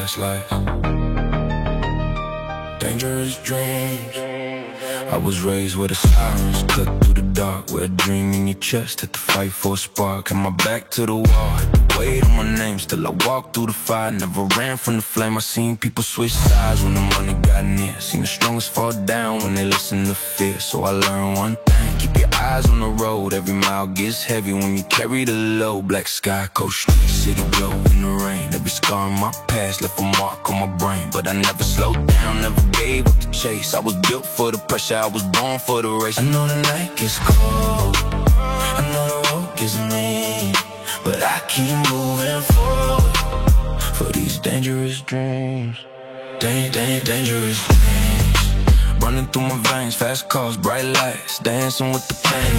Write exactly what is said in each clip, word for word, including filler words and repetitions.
past life. Dangerous dreams. I was raised where the sirens cut through the dark, where a dream in your chest had to fight for a spark. Had my back to the wall, had to wait on my name. Still I walked through the fire, never ran from the flame. I seen people switch sides when the money got near. Seen the strongest fall down when they listen to fear. So I learned one thing: keep your eyes on the road. Every mile gets heavy when you carry the load. Black sky, cold street, city glow in the rain. Every scar in my past left a mark on my brain. But I never slowed down, never gave up the chase. I was built for the pressure, I was born for the race. I know the night gets cold, I know the road gets mean, but I keep moving forward for these dangerous dreams. Dang, dang, dangerous dreams. Running through my veins, fast cars, bright lights, dancing with the pain.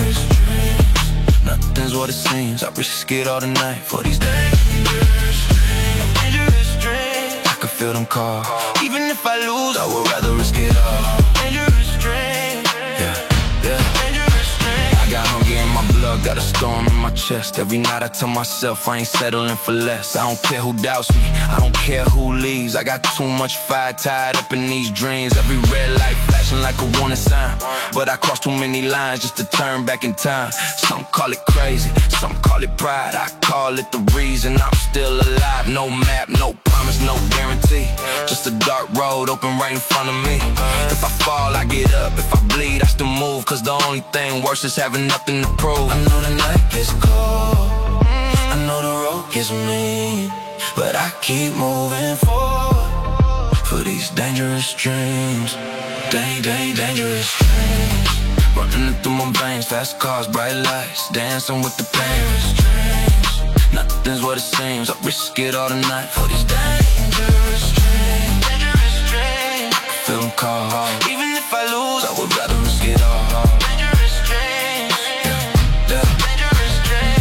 Nothing's what it seems, I risk it all tonight for these dangerous dreams. Dangerous dreams. I can feel them call. Even if I lose, I would rather risk it all. Dangerous dreams. Yeah, yeah. Dangerous dreams. I got hunger in my blood, got a storm in my chest. Every night I tell myself I ain't settling for less. I don't care who doubts me, I don't care who leaves. I got too much fire tied up in these dreams. Every red light flashing like a warning sign, but I crossed too many lines just to turn back in time. Some call it crazy, some call it pride, I call it the reason I'm still alive. No map, no promise, no guarantee, just a dark road open right in front of me. If I fall, I get up, if I bleed, I still move. Cause the only thing worse is having nothing to prove. I know the night gets cold, I know the road gets mean, but I keep moving forward for these dangerous dreams. Dang, dang, dangerous dreams. Running through my veins, fast cars, bright lights, dancing with the pain. Nothing's what it seems, I risk it all tonight for these dangerous dreams. Dangerous dreams. I feel them call. Even if I lose, I would rather risk it all. Dangerous dreams. Yeah, yeah. Dangerous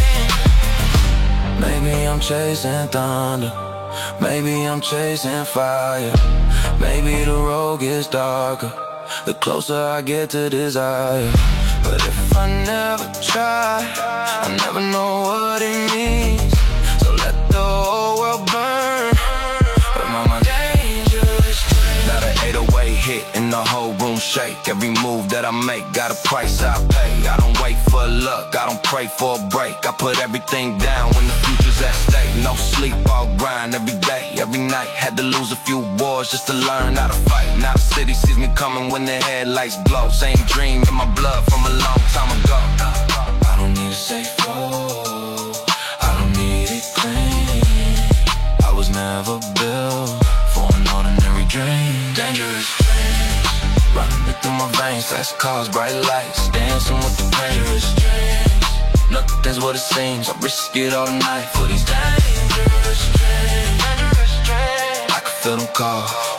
dreams. Maybe I'm chasing thunder, maybe I'm chasing fire. Maybe the road gets darker the closer I get to desire. But if I never try, I never know what it means. So let the whole world burn, but my dangerous dream. Not an eight oh eight hit and the whole room shake. Every move that I make got a price I pay. I don't wait for luck, I don't pray for a break. I put everything down when the future's at stake. No sleep, I'll grind every day, every night. Had to lose a few wars just to learn how to fight. Now the city sees me coming when the headlights glow. Same dream in my blood from a long time ago. I don't need a safe road, I don't need it clean. I was never built for an ordinary dream. Dangerous dreams. Running through my veins, fast cars, bright lights, dancing with the dangerous dreams. Nothing's what it seems, I risk it all night for these dangerous dreams. Dangerous dreams. I can feel them call.